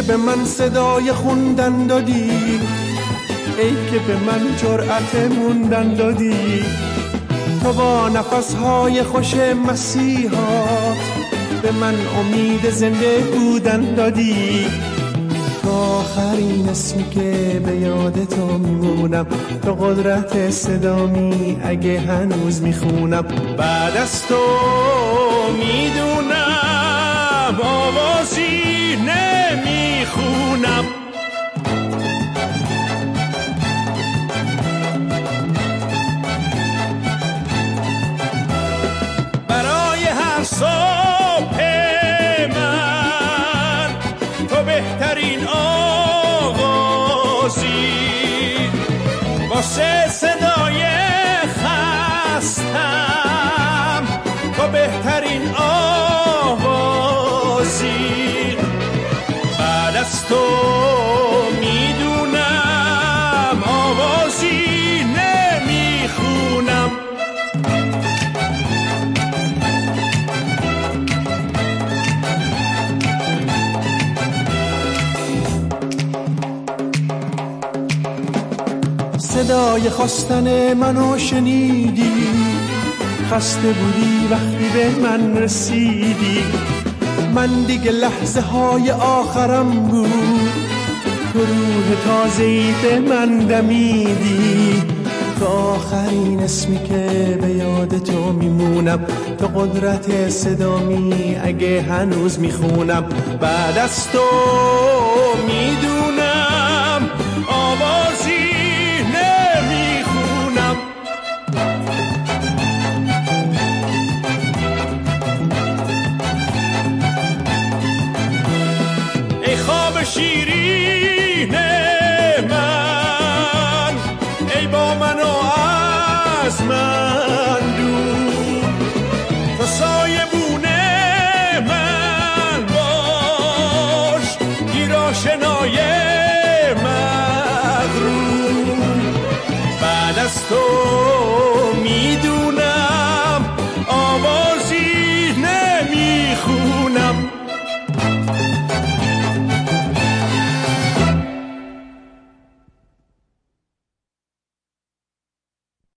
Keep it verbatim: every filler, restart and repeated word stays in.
به من صدای خوندن دادی، ای که به من جرأت موندن دادی. تو با نفسهای خوش مسیحا به من امید زنده بودن دادی. تو آخرین اسمی که به یاد تو میمونم، تو قدرت صدامی اگه هنوز میخونم. بعد از تو میدونم آوازی نمیخونم. برای هر صبح من تو بهترین آغازی، واسه صدای خستم تو بهترین آوازی. بعد از تو میدونم آوازی نمیخونم. صدای خواستن منو شنیدی، خسته بودی وقتی به من رسیدی. من دیگه لحظه های آخرم بود، تو روح تازه‌ای به من دمیدی. تو آخرین اسمی که به یاد تو میمونم، تو قدرت صدامی اگه هنوز میخونم. بعد از تو میدونم آوازی نمیخونم. ای خواب شیرین من، ای با من و از من دور، تو سایبون من باش، گیراشنای مغرور. بعد از تو